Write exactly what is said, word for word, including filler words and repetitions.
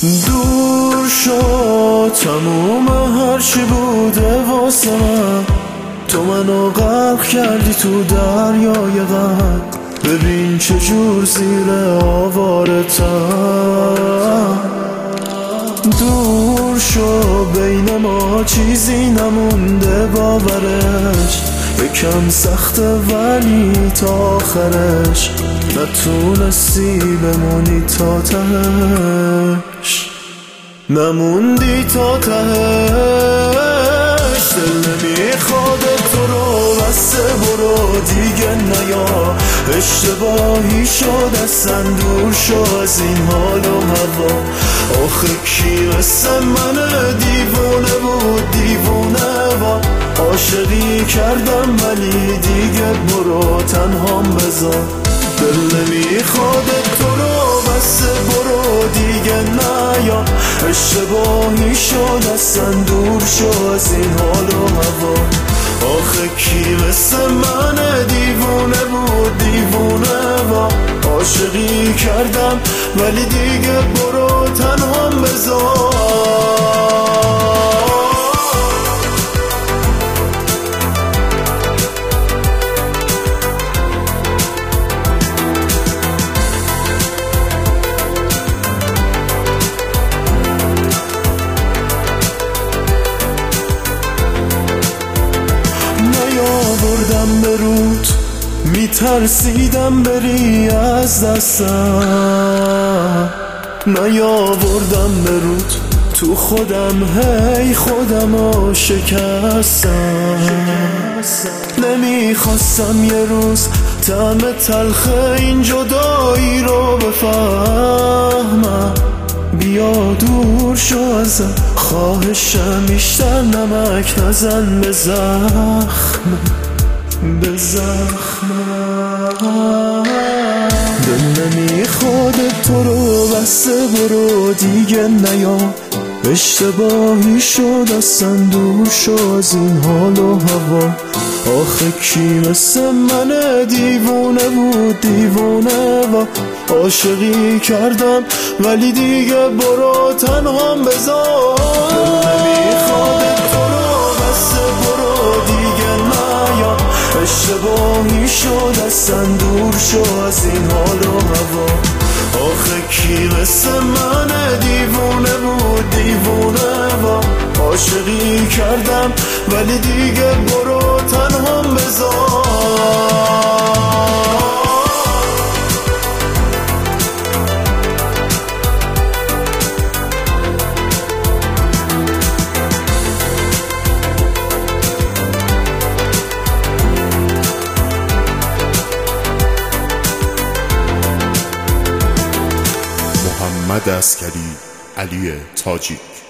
دور شد تموم هرچی بوده واسه من، تو منو غرق کردی تو دریای غم. ببین چجور زیر آوارتم. دور شو بین ما چیزی نمونده باورش، یکم سخته ولی تا آخرش نتونستی بمونی تا تهش، نموندی تا تهش. دل نمیخواد تو رو بسته برو دیگه نیا، اشتباهی شد اصلا دور شو از این حال و هوا. آخه کی مثل من دیوونه بود دیوونه با عاشقی کردم ولی دیگه برو تنهام بذار. دل نمیخواد تو رو بسته برو دیگه نیا، اشتباهی شد اصلا دور شو از این حال و هوا. آخه کی مثل من دیوونه بود دیوونه با عاشقی کردم ولی دیگه برو تنهام بذار. نیاوردم به رود میترسیدم بری از دستم، نیاوردم به رود تو خودم هی خودمو شکستم. نمیخواستم یه روز طعم تلخ این جدایی رو بفهمم. بیا دور شو ازم خواهشم، بیشتر نمک نزن به زخم به زخم. دل نمیخواد تو رو بسته برو دیگه نیا، اشتباهی شد اصلا دور شو از این حال و هوا. آخه کی مثل من دیوونه بود دیوونه و عاشقی کردم ولی دیگه برو تنهام بذار. دل نمیخواد تو رو بسته برو دیگه نیا، اشتباهی شد اصلا دور شو از این حال و هوا. آخه کی مثل من دیوونه بود دیوونه و عاشقی کردم ولی دیگه برو تنهام بذار. محمد عسکری، علی تاجیک.